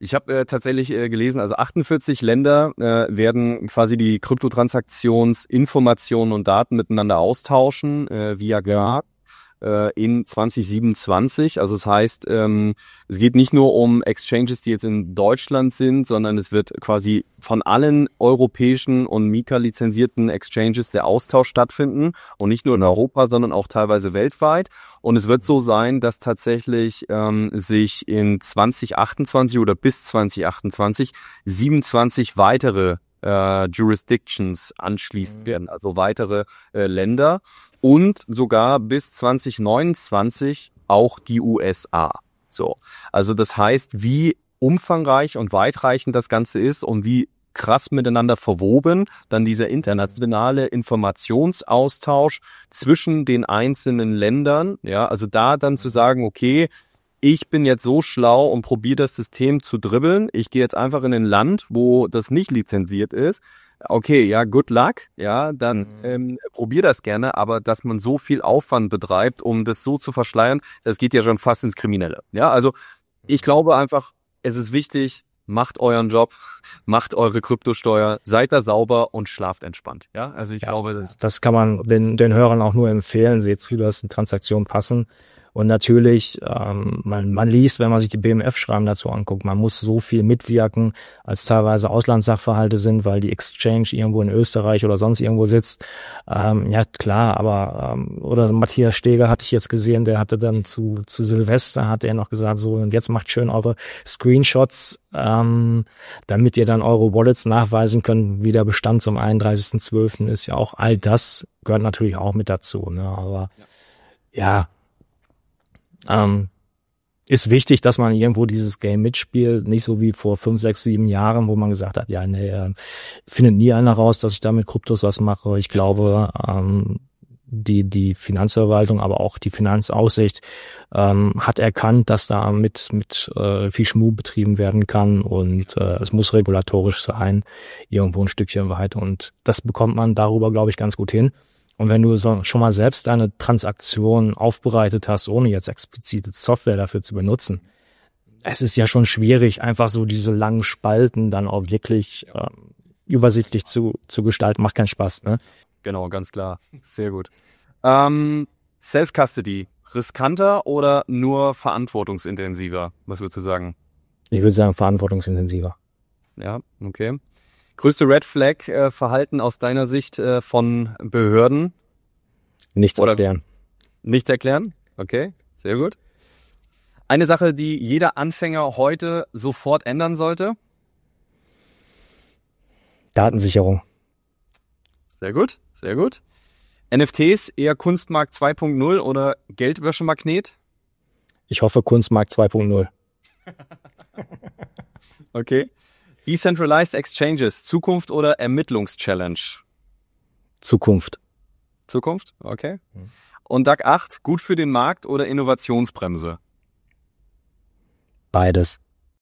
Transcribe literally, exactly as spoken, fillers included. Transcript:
Ich habe äh, tatsächlich äh, gelesen, also achtundvierzig Länder äh, werden quasi die Kryptotransaktionsinformationen und Daten miteinander austauschen äh, via G A R äh, in zwanzig siebenundzwanzig. Also das heißt, ähm, es geht nicht nur um Exchanges, die jetzt in Deutschland sind, sondern es wird quasi von allen europäischen und Mika-lizenzierten Exchanges der Austausch stattfinden und nicht nur in Europa, sondern auch teilweise weltweit. Und es wird so sein, dass tatsächlich ähm, sich in zwanzig achtundzwanzig oder bis zwanzig achtundzwanzig siebenundzwanzig weitere äh, Jurisdictions anschließen werden, also weitere äh, Länder und sogar bis zwanzig neunundzwanzig auch die U S A. So, also das heißt, wie umfangreich und weitreichend das Ganze ist und wie krass miteinander verwoben dann dieser internationale Informationsaustausch zwischen den einzelnen Ländern, ja, also da dann zu sagen, okay, ich bin jetzt so schlau und probiere das System zu dribbeln. Ich gehe jetzt einfach in ein Land, wo das nicht lizenziert ist. Okay, ja, good luck. Ja, dann mhm. ähm, probier das gerne. Aber dass man so viel Aufwand betreibt, um das so zu verschleiern, das geht ja schon fast ins Kriminelle. Ja, also ich glaube einfach, es ist wichtig, macht euren Job, macht eure Kryptosteuer, seid da sauber und schlaft entspannt. Ja, also ich ja, glaube, das, das kann man den, den Hörern auch nur empfehlen. Seht zu, dass die Transaktionen passen. Und natürlich, ähm, man, man liest, wenn man sich die B M F-Schreiben dazu anguckt, man muss so viel mitwirken, als teilweise Auslandssachverhalte sind, weil die Exchange irgendwo in Österreich oder sonst irgendwo sitzt. Ähm, ja, klar, aber ähm, oder Matthias Steger hatte ich jetzt gesehen, der hatte dann zu zu Silvester, hat er noch gesagt, so, und jetzt macht schön eure Screenshots, ähm, damit ihr dann eure Wallets nachweisen könnt, wie der Bestand zum einunddreißigsten zwölften ist. Ja, auch all das gehört natürlich auch mit dazu, ne? Aber ja, ja Ähm, ist wichtig, dass man irgendwo dieses Game mitspielt, nicht so wie vor fünf, sechs, sieben Jahren, wo man gesagt hat, ja, nee, äh, findet nie einer raus, dass ich da mit Kryptos was mache. Ich glaube, ähm, die die Finanzverwaltung, aber auch die Finanzaussicht ähm, hat erkannt, dass da mit mit äh, viel Schmuh betrieben werden kann und äh, es muss regulatorisch sein, irgendwo ein Stückchen weit, und das bekommt man darüber, glaube ich, ganz gut hin. Und wenn du so schon mal selbst deine Transaktion aufbereitet hast, ohne jetzt explizite Software dafür zu benutzen, es ist ja schon schwierig, einfach so diese langen Spalten dann auch wirklich äh, übersichtlich zu zu gestalten. Macht keinen Spaß, ne? Genau, ganz klar. Sehr gut. Ähm, Self-Custody, riskanter oder nur verantwortungsintensiver? Was würdest du sagen? Ich würde sagen, verantwortungsintensiver. Ja, okay. Größte Red Flag äh, Verhalten aus deiner Sicht äh, von Behörden? Nichts Oder erklären. Nichts erklären? Okay, sehr gut. Eine Sache, die jeder Anfänger heute sofort ändern sollte? Datensicherung. Sehr gut, sehr gut. N F Ts eher Kunstmarkt zwei Punkt null oder Geldwäschemagnet? Ich hoffe Kunstmarkt zwei Punkt null. Okay. Decentralized Exchanges, Zukunft oder Ermittlungschallenge? Zukunft. Zukunft, okay. Und D A C acht, gut für den Markt oder Innovationsbremse? Beides.